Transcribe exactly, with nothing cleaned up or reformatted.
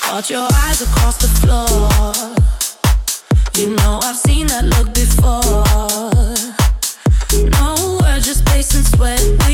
Watch your eyes across the floor. You know I've seen that look before. No, we're just pacing, sweat.